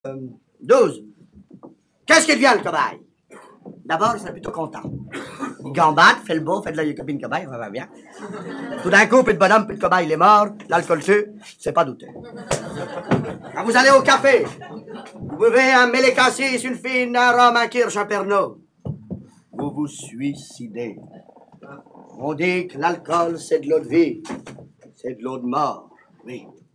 12. Qu'est-ce qu'il devient, le cobaye? D'abord, il serait plutôt content. Il gambade, fait le beau, fait de la copine cobaye, ça va bien. Tout d'un coup, plus de bonhomme, plus de cobaye, il est mort, l'alcool dessus, c'est pas douteux. Quand vous allez au café, vous buvez un mêlé cassis, une fine, un rhum, un kirsch, un pernod. Vous vous suicidez. On dit que l'alcool, c'est de l'eau de vie. C'est de l'eau de mort, oui.